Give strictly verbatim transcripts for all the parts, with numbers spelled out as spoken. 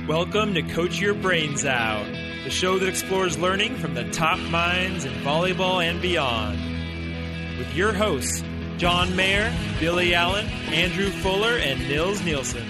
Welcome to Coach Your Brains Out, the show that explores learning from the top minds in volleyball and beyond. With your hosts, John Mayer, Billy Allen, Andrew Fuller, and Nils Nielsen.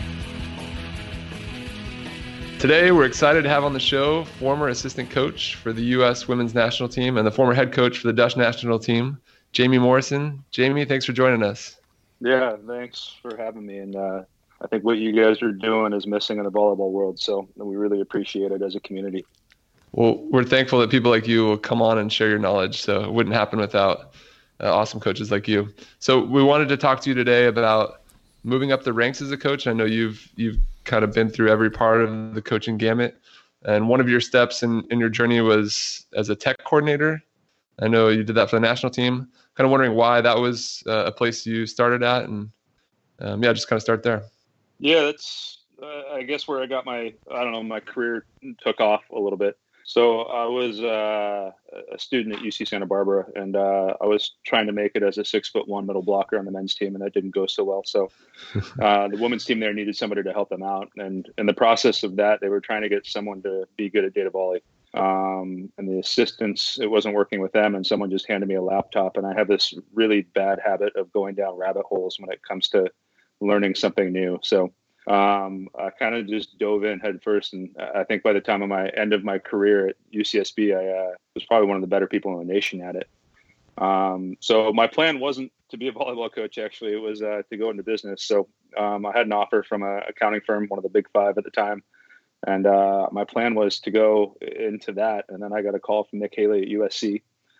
Today, we're excited to have on the show former assistant coach for the U S women's national team and the former head coach for the Dutch national team, Jamie Morrison. Jamie, thanks for joining us. Yeah, thanks for having me. And uh, I think what you guys are doing is missing in the volleyball world, so we really appreciate it as a community. Well, we're thankful that people like you will come on and share your knowledge, so it wouldn't happen without uh, awesome coaches like you. So we wanted to talk to you today about moving up the ranks as a coach. I know you've you've kind of been through every part of the coaching gamut, and one of your steps in, in your journey was as a tech coordinator. I know you did that for the national team. Kind of wondering why that was uh, a place you started at, and um, yeah, just kind of start there. Yeah, that's, uh, I guess, where I got my, I don't know, my career took off a little bit. So I was uh, a student at U C Santa Barbara, and uh, I was trying to make it as a six foot one middle blocker on the men's team, and that didn't go so well. So uh, the women's team there needed somebody to help them out. And in the process of that, they were trying to get someone to be good at data volley. Um, and the assistants, it wasn't working with them, and someone just handed me a laptop. And I have this really bad habit of going down rabbit holes when it comes to learning something new. So um, I kind of just dove in head first. And I think by the time of my end of my career at U C S B, I uh, was probably one of the better people in the nation at it. Um, so my plan wasn't to be a volleyball coach. Actually, it was uh, to go into business. So um, I had an offer from an accounting firm, one of the big five at the time. And uh, my plan was to go into that. And then I got a call from Nick Haley at U S C.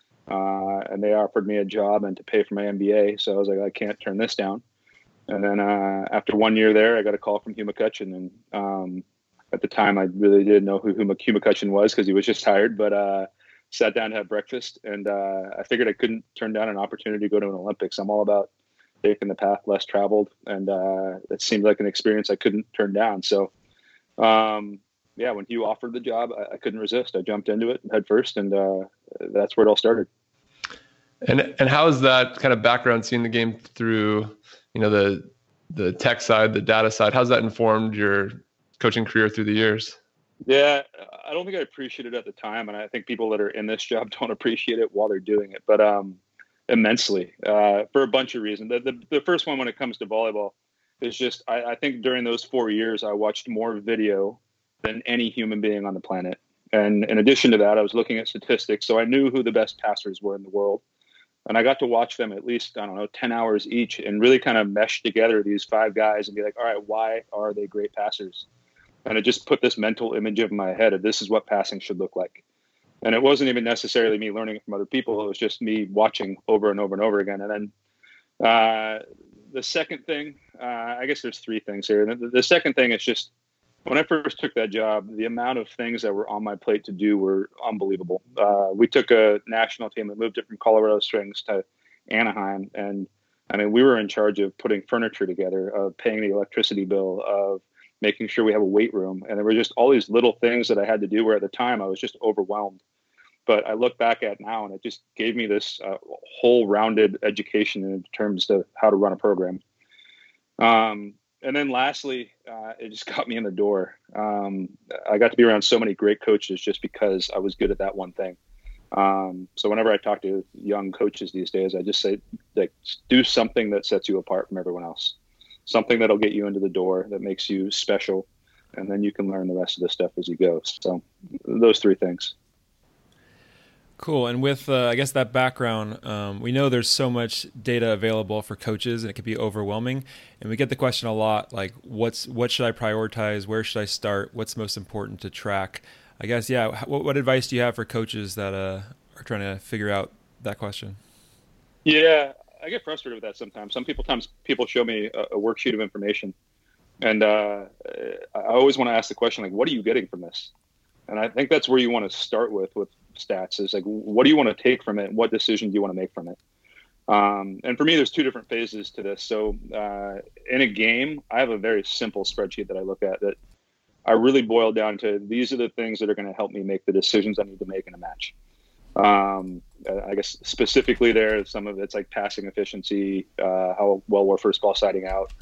Uh, and they offered me a job and to pay for my M B A. So I was like, I can't turn this down. And then uh, after one year there, I got a call from Hugh McCutcheon. And um, at the time, I really didn't know who Hugh McCutcheon was because he was just hired. But uh, sat down to have breakfast. And uh, I figured I couldn't turn down an opportunity to go to an Olympics. I'm all about taking the path less traveled. And uh, it seemed like an experience I couldn't turn down. So, um, yeah, when Hugh offered the job, I, I couldn't resist. I jumped into it head first. And uh, that's where it all started. And and how is that kind of background, seeing the game through, you know, the the tech side, the data side, how's that informed your coaching career through the years? Yeah, I don't think I appreciated it at the time. And I think people that are in this job don't appreciate it while they're doing it, but um, immensely uh, for a bunch of reasons. The, the, the first one when it comes to volleyball is just, I, I think during those four years, I watched more video than any human being on the planet. And in addition to that, I was looking at statistics. So I knew who the best passers were in the world. And I got to watch them at least, I don't know, ten hours each and really kind of mesh together these five guys and be like, all right, why are they great passers? And it just put this mental image in my head of this is what passing should look like. And it wasn't even necessarily me learning it from other people. It was just me watching over and over and over again. And then uh, the second thing, uh, I guess there's three things here. The, the second thing is just when I first took that job, the amount of things that were on my plate to do were unbelievable. Uh, we took a national team that moved it from Colorado Springs to Anaheim. And I mean, we were in charge of putting furniture together, of paying the electricity bill, of making sure we have a weight room. And there were just all these little things that I had to do where at the time I was just overwhelmed. But I look back at now and it just gave me this uh, whole rounded education in terms of how to run a program. Um, And then lastly, uh, it just got me in the door. Um, I got to be around so many great coaches just because I was good at that one thing. Um, so whenever I talk to young coaches these days, I just say, like, do something that sets you apart from everyone else. Something that'll get you into the door, that makes you special. And then you can learn the rest of the stuff as you go. So those three things. Cool. And with, uh, I guess, that background, um, we know there's so much data available for coaches and it can be overwhelming. And we get the question a lot, like, what's what should I prioritize? Where should I start? What's most important to track? I guess, yeah, what, what advice do you have for coaches that uh, are trying to figure out that question? Yeah, I get frustrated with that sometimes. Some people, times people show me a, a worksheet of information. And uh, I always want to ask the question, like, what are you getting from this? And I think that's where you want to start with, with stats is like, what do you want to take from it? What decision do you want to make from it? Um, and for me, there's two different phases to this. So uh, in a game, I have a very simple spreadsheet that I look at that I really boil down to. These are the things that are going to help me make the decisions I need to make in a match. Um, I guess specifically there, some of it's like passing efficiency, uh, how well we're first ball siding out,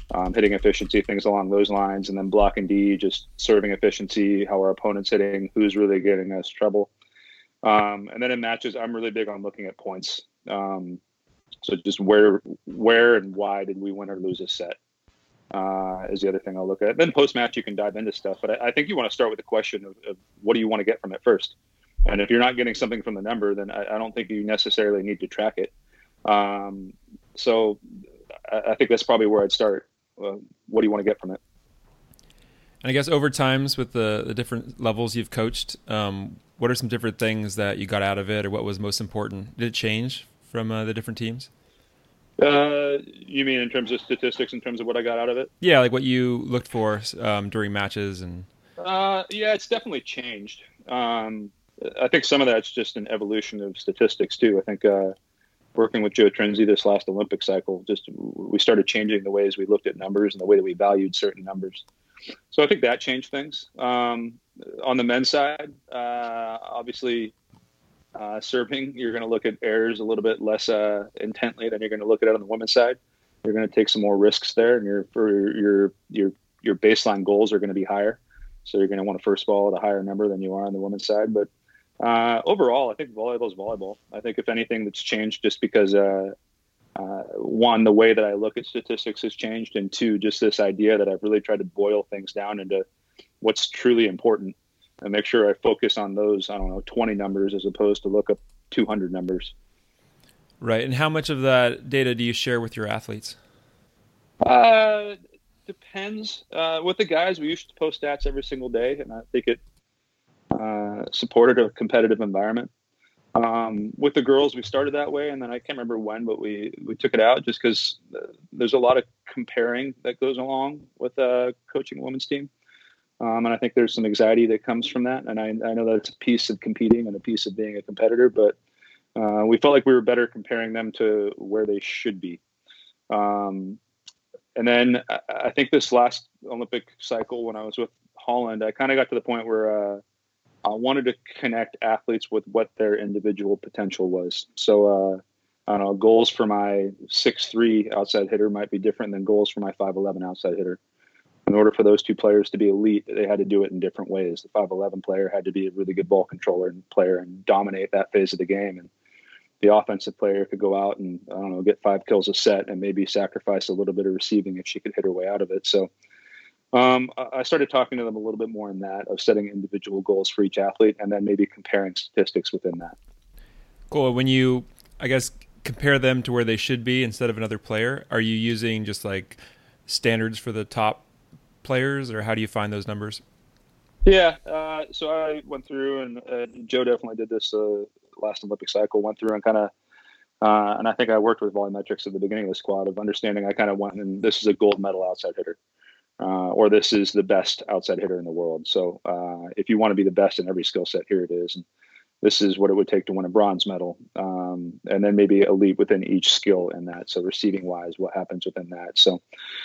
um, hitting efficiency, things along those lines. And then block and D, just serving efficiency, how our opponent's hitting, who's really getting us trouble. Um, and then in matches, I'm really big on looking at points. Um, so just where, where and why did we win or lose a set uh, is the other thing I'll look at. Then post-match, you can dive into stuff. But I, I think you want to start with the question of, of what do you want to get from it first? And if you're not getting something from the number, then I, I don't think you necessarily need to track it. Um, so I, I think that's probably where I'd start. Uh, what do you want to get from it? And I guess over times with the, the different levels you've coached, um, what are some different things that you got out of it, or what was most important? Did it change from uh, the different teams? Uh, you mean in terms of statistics, in terms of what I got out of it? Yeah, like what you looked for um, during matches and. Uh, yeah, it's definitely changed. Um, I think some of that's just an evolution of statistics too. I think uh, working with Joe Trinzi this last Olympic cycle, just we started changing the ways we looked at numbers and the way that we valued certain numbers. So I think that changed things. Um, on the men's side, uh, obviously, uh, serving, you're going to look at errors a little bit less uh, intently than you're going to look at it on the women's side. You're going to take some more risks there, and your for your your your baseline goals are going to be higher. So you're going to want to first ball at a higher number than you are on the women's side. But uh, overall, I think volleyball is volleyball. I think if anything, that's changed just because uh, uh, one, the way that I look at statistics has changed, and two, just this idea that I've really tried to boil things down into what's truly important and make sure I focus on those, I don't know, twenty numbers as opposed to look up two hundred numbers. Right. And how much of that data do you share with your athletes? Uh, depends. Uh, with the guys, we used to post stats every single day, and I think it uh, supported a competitive environment. Um, with the girls, we started that way, and then I can't remember when, but we, we took it out just because there's a lot of comparing that goes along with uh, coaching a women's team. Um, and I think there's some anxiety that comes from that. And I, I know that it's a piece of competing and a piece of being a competitor, but uh, we felt like we were better comparing them to where they should be. Um, and then I, I think this last Olympic cycle, when I was with Holland, I kind of got to the point where uh, I wanted to connect athletes with what their individual potential was. So, uh, I don't know, goals for my six three outside hitter might be different than goals for my five eleven outside hitter. In order for those two players to be elite, they had to do it in different ways. The five eleven player had to be a really good ball controller and player and dominate that phase of the game. And the offensive player could go out and, I don't know, get five kills a set and maybe sacrifice a little bit of receiving if she could hit her way out of it. So um, I started talking to them a little bit more in that, of setting individual goals for each athlete and then maybe comparing statistics within that. Cool. When you, I guess, compare them to where they should be instead of another player, are you using just like standards for the top players, or how do you find those numbers? Yeah, uh, so I went through, and uh, Joe definitely did this uh, last Olympic cycle, went through and kind of, uh, and I think I worked with volumetrics at the beginning of the squad of understanding. I kind of went, and this is a gold medal outside hitter, uh, or this is the best outside hitter in the world. So uh, if you want to be the best in every skill set, here it is. And this is what it would take to win a bronze medal. Um, and then maybe elite within each skill in that. So receiving wise, what happens within that. So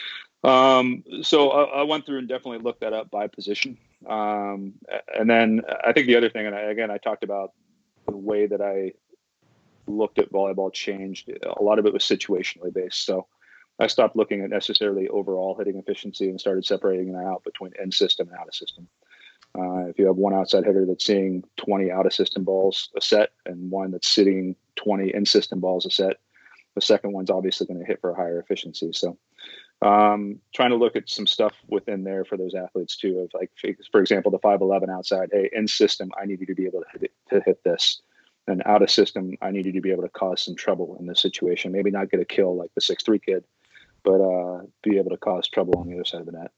Um, so I, I went through and definitely looked that up by position. Um, and then I think the other thing, and I, again, I talked about the way that I looked at volleyball changed. A lot of it was situationally based. So I stopped looking at necessarily overall hitting efficiency and started separating that out between in system and out of system. Uh, if you have one outside hitter that's seeing twenty out of system balls a set and one that's sitting twenty in system balls a set, the second one's obviously going to hit for a higher efficiency. So Um, trying to look at some stuff within there for those athletes too, of like, for example, the five eleven outside, hey, in system, I need you to be able to hit, to hit this. And out of system, I need you to be able to cause some trouble in this situation. Maybe not get a kill like the six three kid, but uh, be able to cause trouble on the other side of the net.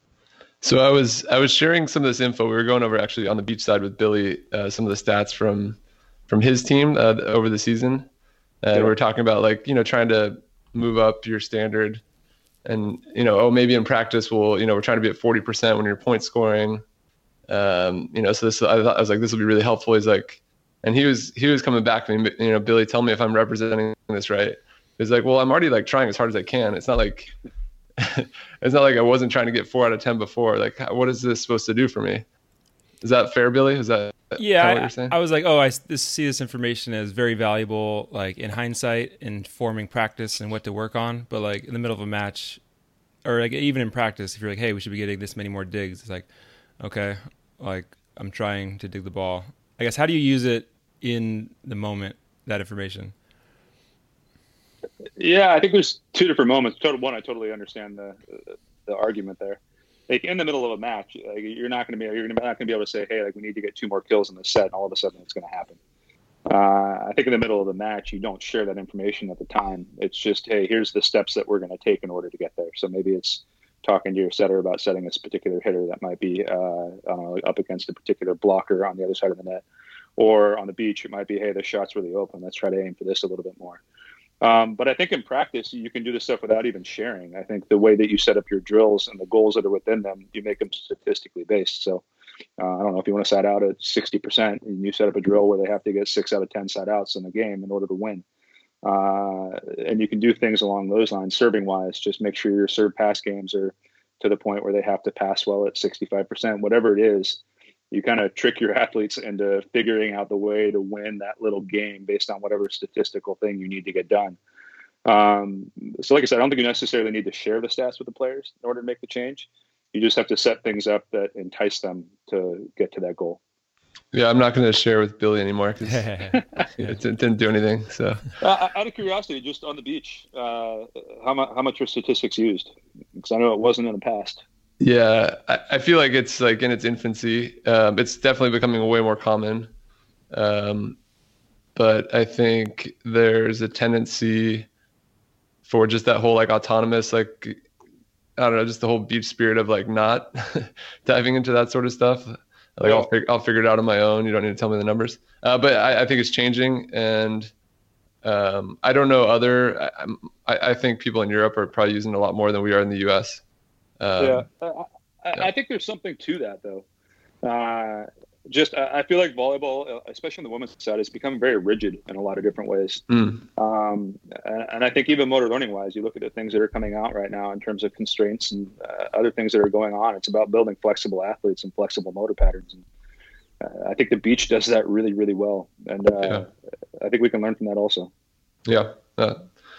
So I was I was sharing some of this info. We were going over actually on the beach side with Billy, uh, some of the stats from from his team uh, over the season. And yeah. we were talking about like, you know, trying to move up your standard. And, you know, oh, maybe in practice, we'll, you know, we're trying to be at forty percent when you're point scoring. Um, you know, so this, I, thought, I was like, this will be really helpful. He's like, and he was, he was coming back to me, you know, Billy, tell me if I'm representing this right. He's like, well, I'm already like trying as hard as I can. It's not like, it's not like I wasn't trying to get four out of ten before. Like, what is this supposed to do for me? Is that fair, Billy? Is that yeah? what you're saying? I, I was like, oh, I this, see this information as very valuable, like in hindsight, in forming practice and what to work on. But like in the middle of a match, or like even in practice, if you're like, hey, we should be getting this many more digs, it's like, okay, like I'm trying to dig the ball. I guess, how do you use it in the moment, that information? Yeah, I think there's two different moments. Total one, I totally understand the the argument there. Like in the middle of a match, like you're not going to be you're not going to be able to say, hey, like we need to get two more kills in the set, and all of a sudden it's going to happen. Uh, I think in the middle of the match, you don't share that information at the time. It's just, hey, here's the steps that we're going to take in order to get there. So maybe it's talking to your setter about setting this particular hitter that might be uh, I don't know, up against a particular blocker on the other side of the net, or on the beach, it might be, hey, the shot's really open. Let's try to aim for this a little bit more. Um, but I think in practice, you can do this stuff without even sharing. I think the way that you set up your drills and the goals that are within them, you make them statistically based. So uh, I don't know if you want to side out at sixty percent and you set up a drill where they have to get six out of ten side outs in the game in order to win. Uh, and you can do things along those lines, serving wise. Just make sure your serve pass games are to the point where they have to pass well at sixty-five percent, whatever it is. You kind of trick your athletes into figuring out the way to win that little game based on whatever statistical thing you need to get done. Um, so like I said, I don't think you necessarily need to share the stats with the players in order to make the change. You just have to set things up that entice them to get to that goal. Yeah, I'm not going to share with Billy anymore because it didn't, didn't do anything. So, uh, out of curiosity, just on the beach, uh, how much how much were statistics used? Because I know it wasn't in the past. Yeah, I, I feel like it's like in its infancy. Um, it's definitely becoming way more common. Um, but I think there's a tendency for just that whole like autonomous, like, I don't know, just the whole beach spirit of like not diving into that sort of stuff. Like yeah. I'll, fig- I'll figure it out on my own. You don't need to tell me the numbers. Uh, but I, I think it's changing. And um, I don't know other, I, I think people in Europe are probably using it a lot more than we are in the U S. Um, yeah, I, I, yeah, I think there's something to that, though. Uh, just I feel like volleyball, especially on the women's side, is becoming very rigid in a lot of different ways. Mm. Um, and, and I think even motor learning wise, you look at the things that are coming out right now in terms of constraints and uh, other things that are going on. It's about building flexible athletes and flexible motor patterns. And uh, I think the beach does that really, really well. And uh, yeah. I think we can learn from that also. Yeah. Uh,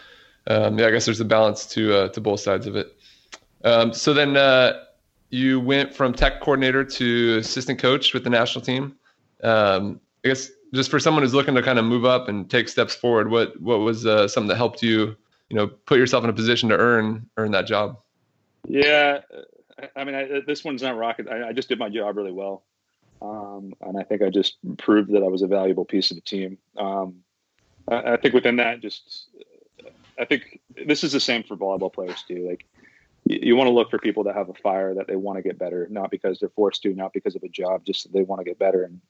um, yeah. I guess there's a balance to uh, to both sides of it. Um, so then uh, you went from tech coordinator to assistant coach with the national team. Um, I guess just for someone who's looking to kind of move up and take steps forward, what what was uh, something that helped you, you know, put yourself in a position to earn earn that job? Yeah, I mean, I, this one's not rocket. I, I just did my job really well, um, and I think I just proved that I was a valuable piece of the team. Um, I, I think within that, just I think this is the same for volleyball players too. Like. You want to look for people that have a fire, that they want to get better, not because they're forced to, not because of a job, just that they want to get better. And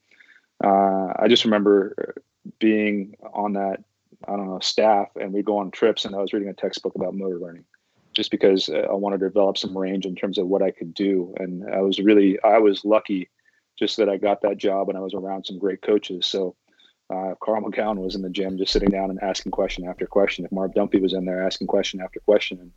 uh, I just remember being on that, I don't know, staff, and we'd go on trips, and I was reading a textbook about motor learning just because I wanted to develop some range in terms of what I could do. And I was really, I was lucky just that I got that job and I was around some great coaches. So uh, Carl McGowan was in the gym just sitting down and asking question after question. If Marv Dumpy was in there asking question after question. And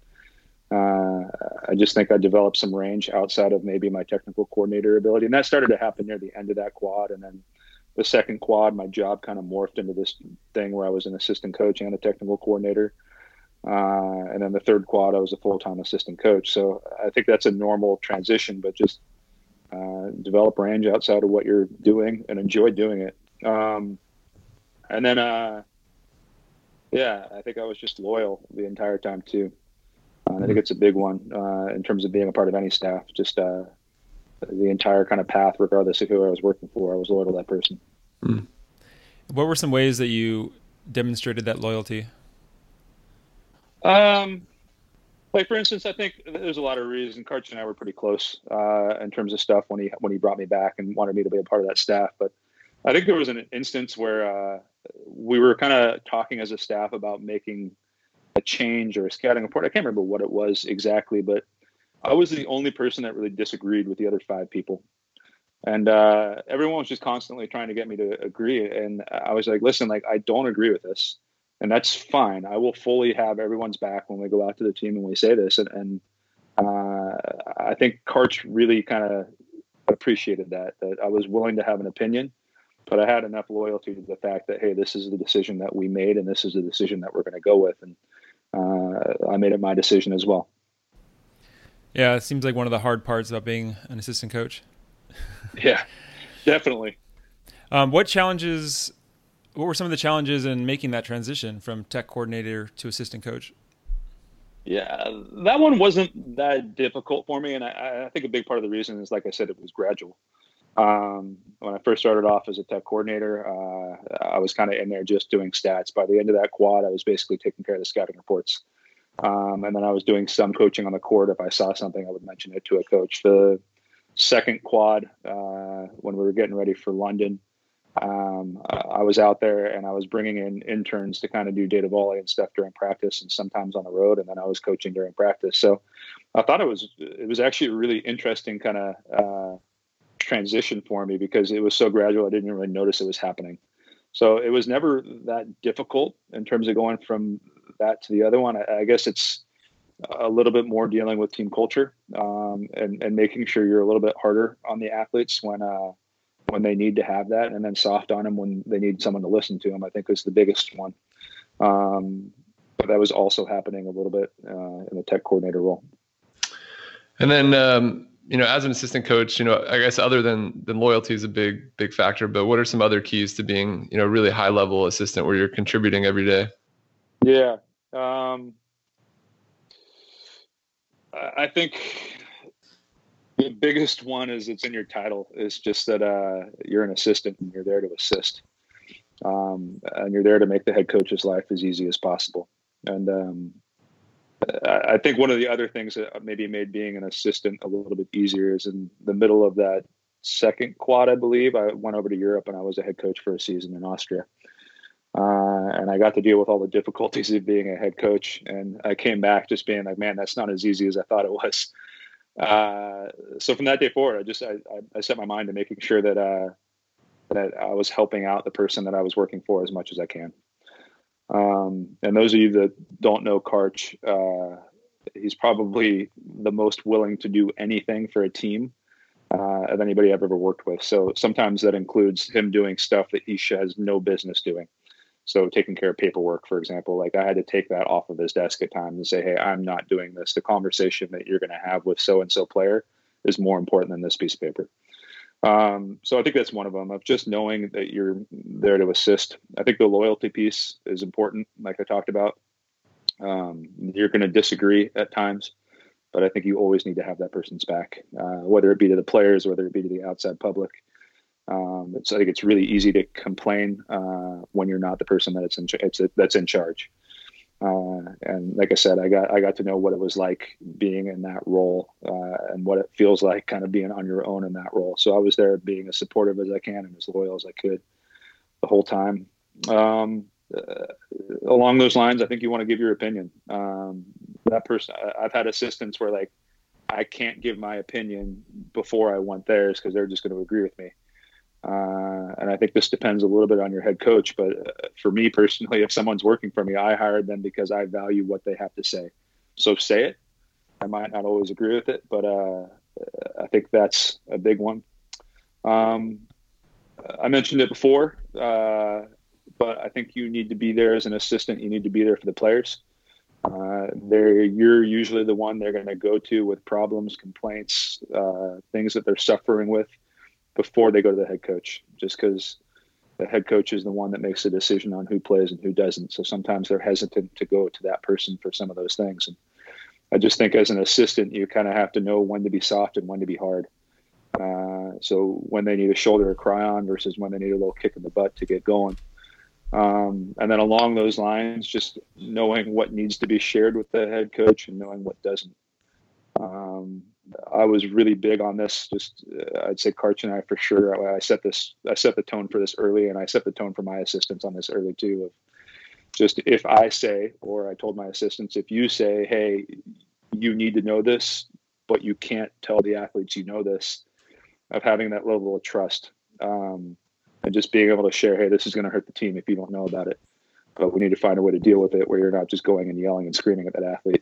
Uh, I just think I developed some range outside of maybe my technical coordinator ability. And that started to happen near the end of that quad. And then the second quad, my job kind of morphed into this thing where I was an assistant coach and a technical coordinator. Uh, and then the third quad, I was a full-time assistant coach. So I think that's a normal transition, but just uh, develop range outside of what you're doing and enjoy doing it. Um, and then, uh, yeah, I think I was just loyal the entire time too. Uh, I think it's a big one uh, in terms of being a part of any staff. Just uh, the entire kind of path, regardless of who I was working for, I was loyal to that person. Mm. What were some ways that you demonstrated that loyalty? Um, like for instance, I think there's a lot of reasons. Karch and I were pretty close uh, in terms of stuff when he when he brought me back and wanted me to be a part of that staff. But I think there was an instance where uh, we were kind of talking as a staff about making a change or a scouting report. I can't remember what it was exactly, but I was the only person that really disagreed with the other five people. And uh, everyone was just constantly trying to get me to agree. And I was like, listen, like, I don't agree with this. And that's fine. I will fully have everyone's back when we go out to the team and we say this. And, and uh, I think Karch really kind of appreciated that, that I was willing to have an opinion, but I had enough loyalty to the fact that, hey, this is the decision that we made and this is the decision that we're going to go with. And Uh, I made it my decision as well. Yeah, it seems like one of the hard parts about being an assistant coach. Yeah, definitely. Um, what challenges, what were some of the challenges in making that transition from tech coordinator to assistant coach? Yeah, that one wasn't that difficult for me. And I, I think a big part of the reason is, like I said, it was gradual. Um, when I first started off as a tech coordinator, uh, I was kind of in there just doing stats. By the end of that quad, I was basically taking care of the scouting reports. Um, and then I was doing some coaching on the court. If I saw something, I would mention it to a coach. The second quad, uh, when we were getting ready for London, um, I was out there and I was bringing in interns to kind of do data volley and stuff during practice and sometimes on the road. And then I was coaching during practice. So I thought it was, it was actually a really interesting kind of uh, transition for me because it was so gradual. I didn't really notice it was happening. So it was never that difficult in terms of going from that to the other one. I, I guess it's a little bit more dealing with team culture um, and, and making sure you're a little bit harder on the athletes when, uh, when they need to have that, and then soft on them when they need someone to listen to them, I think is the biggest one. Um, but that was also happening a little bit uh, in the tech coordinator role. And then, um, you know, as an assistant coach, you know, I guess other than, than loyalty is a big, big factor, but what are some other keys to being, you know, really high level assistant where you're contributing every day? Yeah. Um, I think the biggest one is it's in your title. It's just that uh, you're an assistant and you're there to assist. Um, and you're there to make the head coach's life as easy as possible. And um, I think one of the other things that maybe made being an assistant a little bit easier is in the middle of that second quad, I believe, I went over to Europe and I was a head coach for a season in Austria. Uh, and I got to deal with all the difficulties of being a head coach. And I came back just being like, man, that's not as easy as I thought it was. Uh, so from that day forward, I just, I, I set my mind to making sure that, uh, that I was helping out the person that I was working for as much as I can. Um, and those of you that don't know Karch, uh, he's probably the most willing to do anything for a team uh, of anybody I've ever worked with. So sometimes that includes him doing stuff that he has no business doing. So taking care of paperwork, for example, like I had to take that off of his desk at times and say, hey, I'm not doing this. The conversation that you're going to have with so-and-so player is more important than this piece of paper. Um, so I think that's one of them, of just knowing that you're there to assist. I think the loyalty piece is important, like I talked about. Um, you're going to disagree at times, but I think you always need to have that person's back, uh, whether it be to the players, whether it be to the outside public. Um, it's, I think it's really easy to complain uh, when you're not the person that it's in, it's a, that's in charge. Uh, and like I said, I got I got to know what it was like being in that role uh, and what it feels like kind of being on your own in that role. So I was there being as supportive as I can and as loyal as I could the whole time. Um, uh, along those lines, I think you want to give your opinion. Um, that person, I've had assistants where like I can't give my opinion before I want theirs because they're just going to agree with me. Uh, and I think this depends a little bit on your head coach. But uh, for me personally, if someone's working for me, I hired them because I value what they have to say. So say it. I might not always agree with it, but uh, I think that's a big one. Um, I mentioned it before, uh, but I think you need to be there as an assistant. You need to be there for the players. Uh, they're, you're usually the one they're going to go to with problems, complaints, uh, things that they're suffering with, before they go to the head coach, just because the head coach is the one that makes the decision on who plays and who doesn't. So sometimes they're hesitant to go to that person for some of those things. And I just think as an assistant, you kind of have to know when to be soft and when to be hard. Uh, so when they need a shoulder to cry on versus when they need a little kick in the butt to get going. Um, and then along those lines, just knowing what needs to be shared with the head coach and knowing what doesn't. Um, I was really big on this. Just uh, I'd say Karch and I for sure. I, I set this. I set the tone for this early, and I set the tone for my assistants on this early too. Of just if I say, or I told my assistants, if you say, "Hey, you need to know this," but you can't tell the athletes you know this, of having that level of trust um, and just being able to share, "Hey, this is going to hurt the team if you don't know about it, but we need to find a way to deal with it where you're not just going and yelling and screaming at that athlete."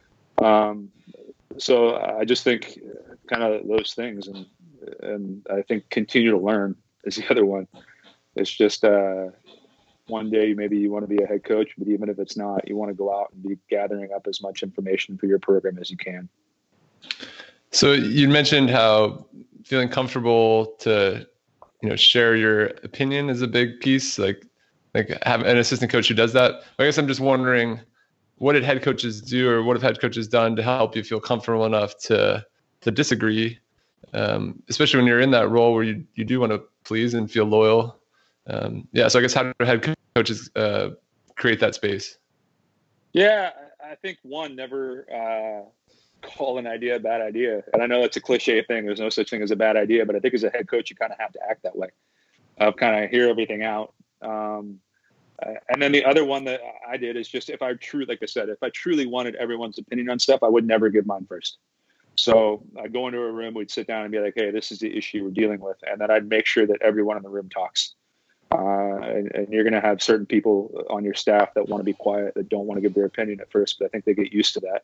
Um, So I just think kind of those things, and and I think continue to learn is the other one. It's just uh, one day maybe you want to be a head coach, but even if it's not, you want to go out and be gathering up as much information for your program as you can. So you mentioned how feeling comfortable to, you know, share your opinion is a big piece. Like, like have an assistant coach who does that. I guess I'm just wondering, what did head coaches do, or what have head coaches done to help you feel comfortable enough to to disagree, um, especially when you're in that role where you you do want to please and feel loyal. Um, yeah. So I guess how do head coaches uh, create that space? Yeah, I think one, never uh, call an idea a bad idea. And I know it's a cliche thing. There's no such thing as a bad idea, but I think as a head coach, you kind of have to act that way. Of kind of hear everything out. Um, uh, and then the other one that I did is just if I truly, like I said, if I truly wanted everyone's opinion on stuff, I would never give mine first. So I'd go into a room, we'd sit down and be like, hey, this is the issue we're dealing with. And then I'd make sure that everyone in the room talks. Uh, and, and you're going to have certain people on your staff that want to be quiet, that don't want to give their opinion at first, but I think they get used to that.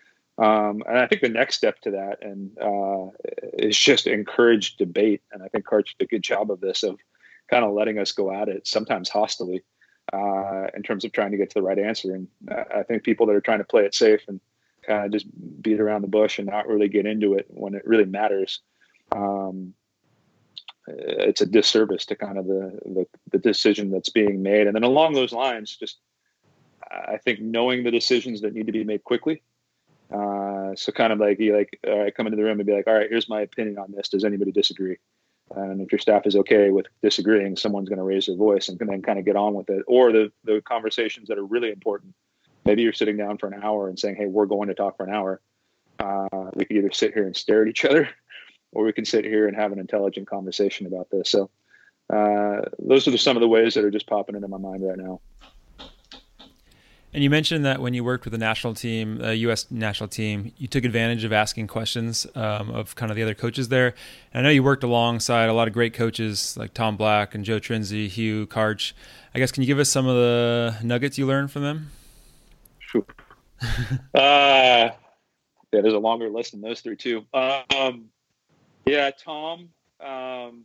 Um, and I think the next step to that and uh, is just encourage debate. And I think Karch did a good job of this, of kind of letting us go at it, sometimes hostily, uh, in terms of trying to get to the right answer. And I think people that are trying to play it safe and kind of just beat around the bush and not really get into it when it really matters, um, it's a disservice to kind of the, the the decision that's being made. And then along those lines, just I think knowing the decisions that need to be made quickly. Uh, so kind of like you like all right, come into the room and be like, all right, here's my opinion on this. Does anybody disagree? And if your staff is okay with disagreeing, someone's going to raise their voice and then kind of get on with it. Or the the conversations that are really important. Maybe you're sitting down for an hour and saying, hey, we're going to talk for an hour. Uh, we could either sit here and stare at each other, or we can sit here and have an intelligent conversation about this. So uh, those are some of the ways that are just popping into my mind right now. And you mentioned that when you worked with the national team, the U S national team, you took advantage of asking questions um, of kind of the other coaches there. And I know you worked alongside a lot of great coaches like Tom Black and Joe Trinzi, Hugh, Karch. I guess, can you give us some of the nuggets you learned from them? Sure. uh, yeah, there's a longer list than those three too. Um, yeah, Tom, um,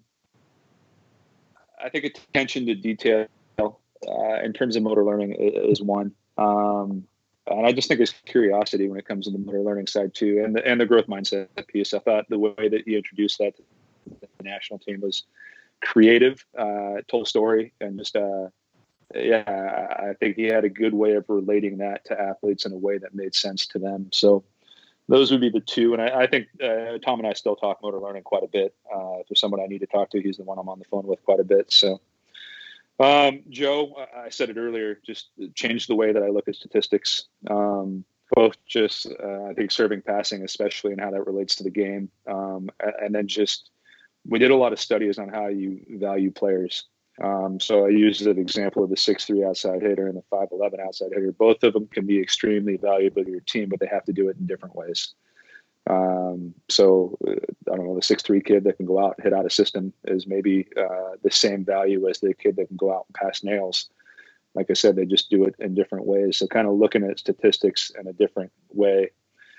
I think attention to detail uh, in terms of motor learning is one. Um, and I just think his curiosity when it comes to the motor learning side too, and the, and the growth mindset piece. I thought the way that he introduced that to the national team was creative, uh, told a story, and just, uh, yeah, I think he had a good way of relating that to athletes in a way that made sense to them. So those would be the two. And I, I think uh, Tom and I still talk motor learning quite a bit. Uh, if there's someone I need to talk to, he's the one I'm on the phone with quite a bit. So um, Joe, I said it earlier, just changed the way that I look at statistics, um, both just uh, I think serving, passing, especially, and how that relates to the game. Um, and then just we did a lot of studies on how you value players. Um, so I used an example of the six three outside hitter and the five eleven outside hitter. Both of them can be extremely valuable to your team, but they have to do it in different ways. Um, so uh, I don't know, the six three kid that can go out and hit out a system is maybe uh, the same value as the kid that can go out and pass nails. Like I said, they just do it in different ways. So kind of looking at statistics in a different way.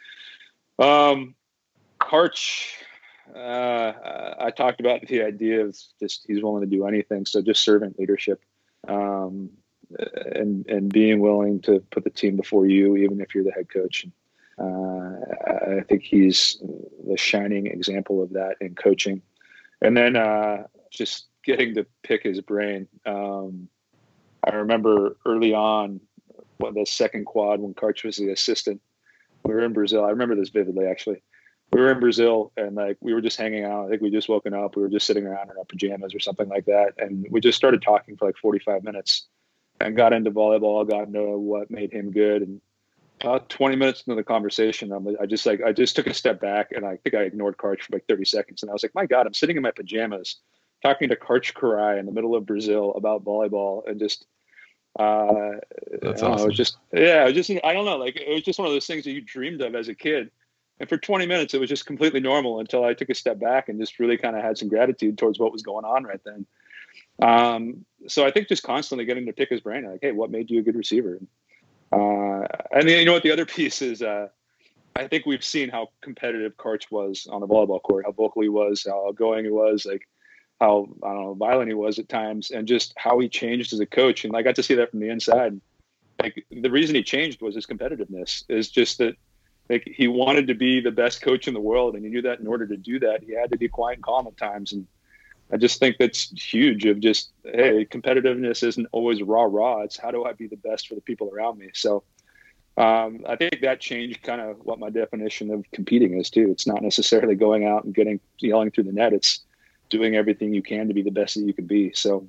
Um, Karch, uh, I talked about the idea of just he's willing to do anything. So just servant leadership, um, and and being willing to put the team before you, even if you're the head coach. Uh, I think he's the shining example of that in coaching. And then uh, just getting to pick his brain. Um, I remember early on, well, the second quad when Karch was the assistant, we were in Brazil. I remember this vividly, actually. We were in Brazil and like we were just hanging out. I think we just woken up. We were just sitting around in our pajamas or something like that. And we just started talking for like forty-five minutes and got into volleyball, got into what made him good. And about twenty minutes into the conversation, I'm, I just like I just took a step back and I think I ignored Karch for like thirty seconds. And I was like, my God, I'm sitting in my pajamas talking to Karch Kiraly in the middle of Brazil about volleyball and just uh, That's I don't awesome. know, it was just yeah, it was just I don't know, like it was just one of those things that you dreamed of as a kid. And for twenty minutes, it was just completely normal until I took a step back and just really kind of had some gratitude towards what was going on right then. Um, so I think just constantly getting to pick his brain, like, hey, what made you a good receiver? Uh, and then, you know what, the other piece is, uh, I think we've seen how competitive Karch was on the volleyball court, how vocal he was, how outgoing he was, like how, I don't know, violent he was at times, and just how he changed as a coach. And I got to see that from the inside. Like the reason he changed was his competitiveness, is just that Like, he wanted to be the best coach in the world, and he knew that in order to do that, he had to be quiet and calm at times. And I just think that's huge. Of just, hey, competitiveness isn't always rah rah. It's how do I be the best for the people around me. So um, I think that changed kind of what my definition of competing is too. It's not necessarily going out and getting yelling through the net. It's doing everything you can to be the best that you can be. So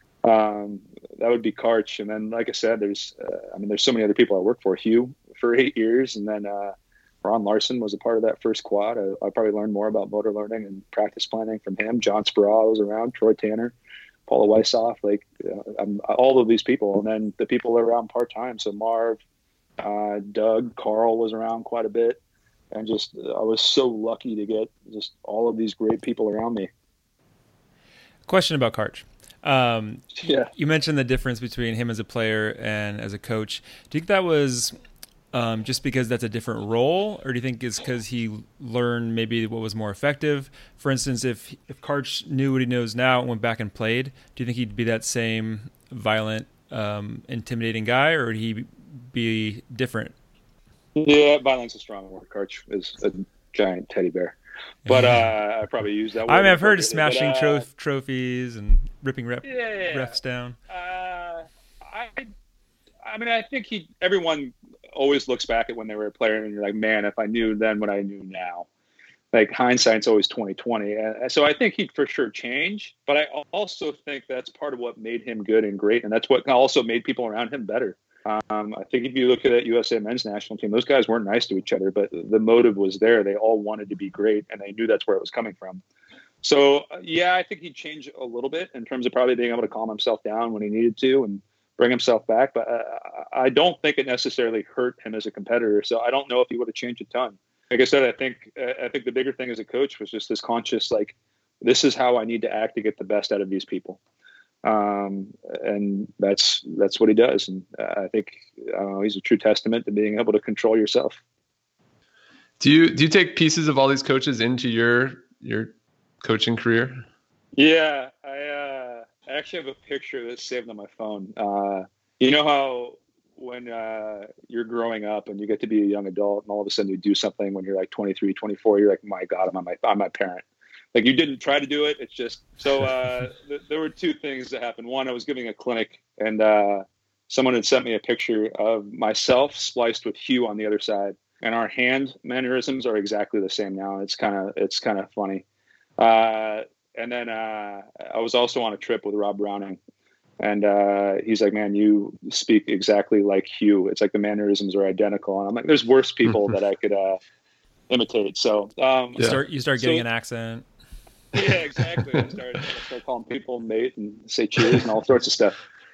um, that would be Karch. And then, like I said, there's, uh, I mean, there's so many other people I work for. Hugh for eight years, and then uh, Ron Larson was a part of that first quad. I, I probably learned more about motor learning and practice planning from him. John Sparrow was around, Troy Tanner, Paula Weissoff, like uh, I'm, all of these people. And then the people around part-time. So Marv, uh, Doug, Carl was around quite a bit. And just, I was so lucky to get just all of these great people around me. Question about Karch. Um, yeah. You mentioned the difference between him as a player and as a coach. Do you think that was Um, just because that's a different role, or do you think it's because he learned maybe what was more effective? For instance, if if Karch knew what he knows now and went back and played, do you think he'd be that same violent, um, intimidating guy, or would he be different? Yeah, violence is a strong word. Karch is a giant teddy bear, but uh, I probably use that word. I mean, I've heard of smashing but, uh, tro- trophies and ripping rep- yeah, yeah, yeah. refs down. Uh, I, I mean, I think he. Everyone always looks back at when they were a player and you're like, man, if I knew then what I knew now. Like, hindsight's always twenty twenty. And so I think he'd for sure change, but I also think that's part of what made him good and great. And that's what also made people around him better. Um, I think if you look at that U S A men's national team, those guys weren't nice to each other, but the motive was there. They all wanted to be great, and they knew that's where it was coming from. So yeah, I think he'd change a little bit in terms of probably being able to calm himself down when he needed to and bring himself back. But uh, I don't think it necessarily hurt him as a competitor. So I don't know if he would have changed a ton. Like I said, I think I think the bigger thing as a coach was just this conscious, like, this is how I need to act to get the best out of these people. Um, and that's that's what he does. And uh, I think uh, he's a true testament to being able to control yourself. Do you do you take pieces of all these coaches into your your coaching career? Yeah, I, uh, I actually have a picture that's saved on my phone. Uh, you know how when uh, you're growing up and you get to be a young adult and all of a sudden you do something when you're like twenty-three, twenty-four, you're like, my God, I'm my, I'm my parent. Like, you didn't try to do it. It's just, so uh, th- there were two things that happened. One, I was giving a clinic, and uh, someone had sent me a picture of myself spliced with Hugh on the other side. And our hand mannerisms are exactly the same now. It's kind of, it's kind of funny. Uh, and then uh, I was also on a trip with Rob Browning. And uh, he's like, man, you speak exactly like Hugh. It's like the mannerisms are identical. And I'm like, there's worse people that I could uh, imitate. So um, you start you start getting so, an accent. Yeah, exactly. I started, I started calling people mate and say cheers and all sorts of stuff.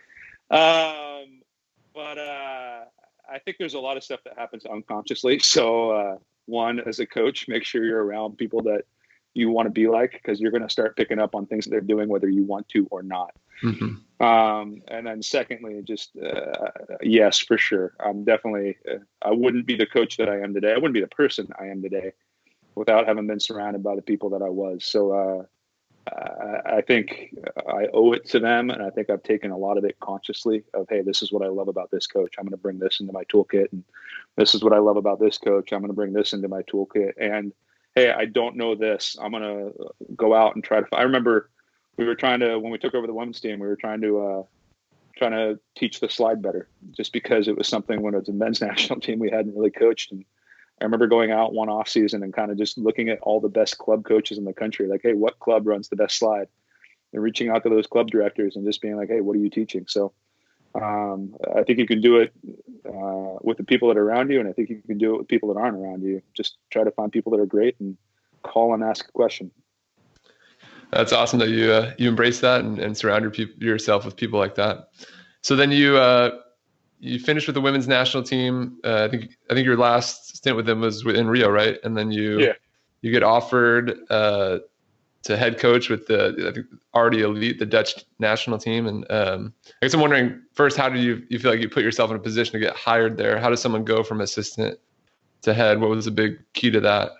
Um, but uh, I think there's a lot of stuff that happens unconsciously. So uh, one, as a coach, make sure you're around people that you want to be like, because you're going to start picking up on things that they're doing, whether you want to or not. Mm-hmm. Um, and then secondly, just, uh, yes, for sure. I'm definitely, uh, I wouldn't be the coach that I am today. I wouldn't be the person I am today without having been surrounded by the people that I was. So uh, I, I think I owe it to them. And I think I've taken a lot of it consciously of, hey, this is what I love about this coach. I'm going to bring this into my toolkit. And this is what I love about this coach. I'm going to bring this into my toolkit. And hey, I don't know this. I'm going to go out and try to, I remember we were trying to, when we took over the women's team, we were trying to, uh, trying to teach the slide better, just because it was something when it was a men's national team we hadn't really coached. And I remember going out one off season and kind of just looking at all the best club coaches in the country, like, hey, what club runs the best slide? And reaching out to those club directors and just being like, hey, what are you teaching? So um, I think you can do it uh, with the people that are around you. And I think you can do it with people that aren't around you. Just try to find people that are great and call and ask a question. That's awesome that you uh, you embrace that and, and surround your pe- yourself with people like that. So then you uh, you finished with the women's national team. Uh, I think I think your last stint with them was in Rio, right? And then you yeah. you get offered uh, to head coach with the I think already elite the Dutch national team. And um, I guess I'm wondering first, how do you you feel like you put yourself in a position to get hired there? How does someone go from assistant to head? What was the big key to that?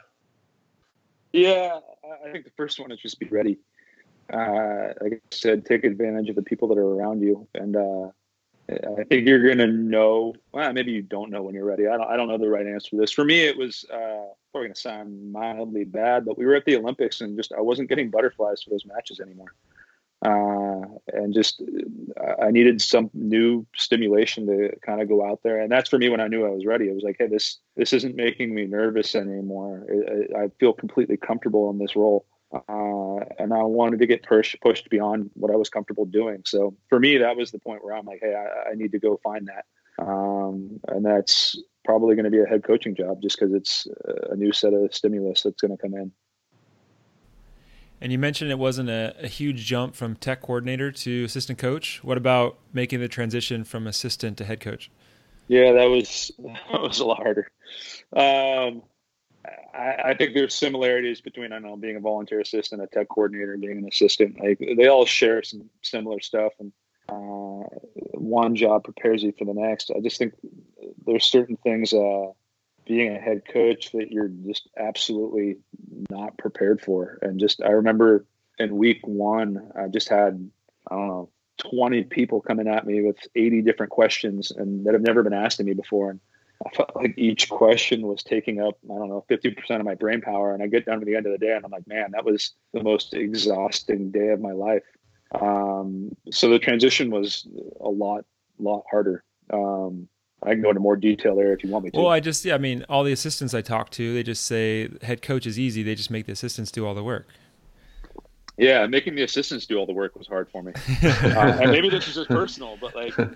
Yeah, I think the first one is just be ready. Uh, like I said, take advantage of the people that are around you. And uh, I think you're going to know, well, maybe you don't know when you're ready. I don't, I don't know the right answer to this. For me, it was uh, probably going to sound mildly bad, but we were at the Olympics and just, I wasn't getting butterflies for those matches anymore. Uh, and just, I needed some new stimulation to kind of go out there. And that's for me when I knew I was ready. It was like, hey, this, this isn't making me nervous anymore. I, I feel completely comfortable in this role. Uh, and I wanted to get push, pushed beyond what I was comfortable doing. So for me, that was the point where I'm like, hey, I, I need to go find that. Um, and that's probably going to be a head coaching job just because it's a new set of stimulus that's going to come in. And you mentioned it wasn't a, a huge jump from tech coordinator to assistant coach. What about making the transition from assistant to head coach? Yeah, that was, that was a lot harder. Um, I, I think there's similarities between, I don't know, being a volunteer assistant, a tech coordinator, and being an assistant. Like they all share some similar stuff, and uh, one job prepares you for the next. I just think there's certain things, uh, being a head coach that you're just absolutely not prepared for. And just, I remember in week one, I just had, I don't know, twenty people coming at me with eighty different questions and that have never been asked of me before. And I felt like each question was taking up, I don't know, fifty percent of my brain power. And I get down to the end of the day and I'm like, man, that was the most exhausting day of my life. Um, so the transition was a lot, lot harder. Um, I can go into more detail there if you want me to. Well, I just, yeah, I mean, all the assistants I talk to, they just say head coach is easy. They just make the assistants do all the work. Yeah, making the assistants do all the work was hard for me. uh, and maybe this is just personal, but like, uh,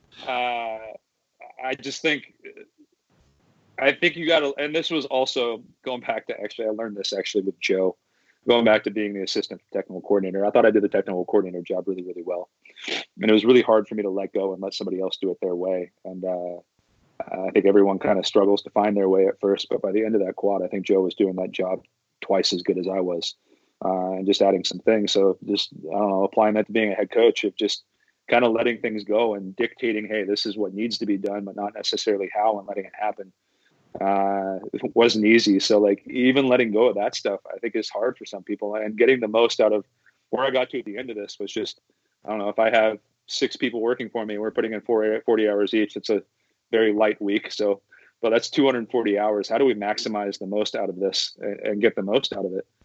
I just think, I think you got to, and this was also going back to, actually, I learned this actually with Joe, going back to being the assistant technical coordinator. I thought I did the technical coordinator job really, really well. And it was really hard for me to let go and let somebody else do it their way. And uh, I think everyone kind of struggles to find their way at first. But by the end of that quad, I think Joe was doing that job twice as good as I was, uh, and just adding some things. So just, I don't know, applying that to being a head coach of just kind of letting things go and dictating, hey, this is what needs to be done, but not necessarily how, and letting it happen. Uh, it wasn't easy. So like even letting go of that stuff, I think is hard for some people, and getting the most out of where I got to at the end of this was just, I don't know, if I have six people working for me, we're putting in four, forty hours each. It's a very light week. So, but that's two hundred forty hours. How do we maximize the most out of this and, and get the most out of it?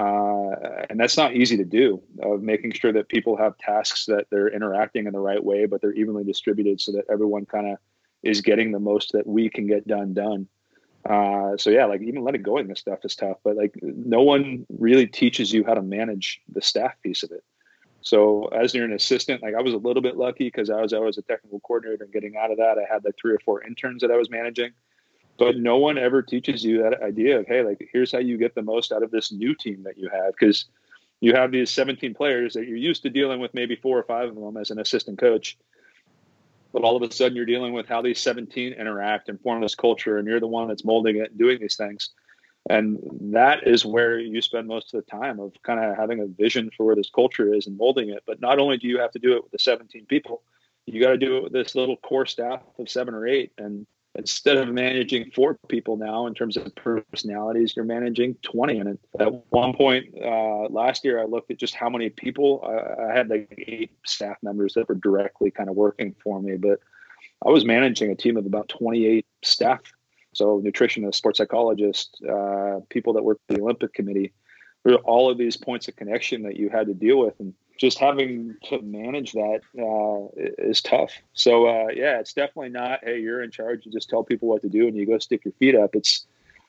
Uh, and that's not easy to do, of making sure that people have tasks that they're interacting in the right way, but they're evenly distributed so that everyone kind of is getting the most that we can get done, done. Uh, so yeah, like even letting go of this stuff is tough, but like no one really teaches you how to manage the staff piece of it. So as you're an assistant, like I was a little bit lucky because I was always a technical coordinator, and getting out of that, I had like three or four interns that I was managing, but no one ever teaches you that idea of, hey, like here's how you get the most out of this new team that you have. Cause you have these seventeen players that you're used to dealing with, maybe four or five of them as an assistant coach. But all of a sudden you're dealing with how these seventeen interact and form this culture, and you're the one that's molding it and doing these things. And that is where you spend most of the time, of kind of having a vision for where this culture is and molding it. But not only do you have to do it with the seventeen people, you got to do it with this little core staff of seven or eight. And instead of managing four people now in terms of personalities, you're managing twenty. And at one point uh, last year, I looked at just how many people. I, I had like eight staff members that were directly kind of working for me, but I was managing a team of about twenty-eight staff. So nutritionists, sports psychologists, uh, people that work for the Olympic Committee, there are all of these points of connection that you had to deal with. And just having to manage that uh, is tough. So, uh, yeah, it's definitely not, hey, you're in charge, you just tell people what to do and you go stick your feet up. It's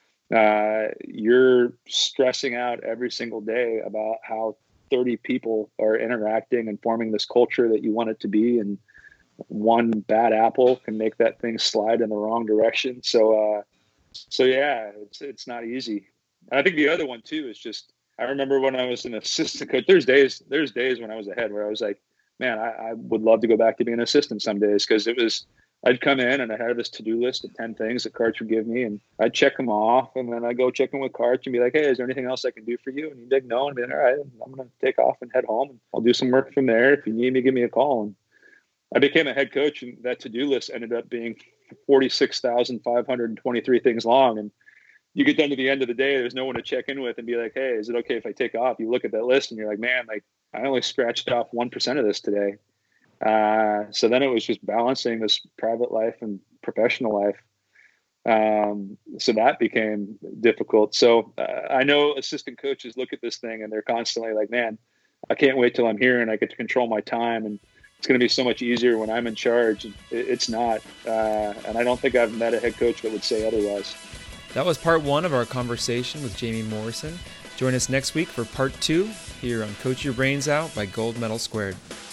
uh, you're stressing out every single day about how thirty people are interacting and forming this culture that you want it to be. And one bad apple can make that thing slide in the wrong direction. So, uh, so yeah, it's, it's not easy. And I think the other one too is just, I remember when I was an assistant coach, there's days, there's days when I was ahead where I was like, man, I, I would love to go back to being an assistant some days. Cause it was, I'd come in and I had this to-do list of ten things that Karch would give me, and I'd check them off. And then I'd go check in with Karch and be like, hey, is there anything else I can do for you? And he'd be like, no. And I'd be like, all right, I'm going to take off and head home, and I'll do some work from there. If you need me, give me a call. And I became a head coach, and that to-do list ended up being forty-six thousand five hundred twenty-three things long. And you get down to the end of the day, there's no one to check in with and be like, hey, is it okay if I take off? You look at that list and you're like, man, like I only scratched off one percent of this today. Uh, so then it was just balancing this private life and professional life. Um, so that became difficult. So uh, I know assistant coaches look at this thing and they're constantly like, man, I can't wait till I'm here and I get to control my time, and it's going to be so much easier when I'm in charge. It, it's not. Uh, and I don't think I've met a head coach that would say otherwise. That was part one of our conversation with Jamie Morrison. Join us next week for part two here on Coach Your Brains Out by Gold Medal Squared.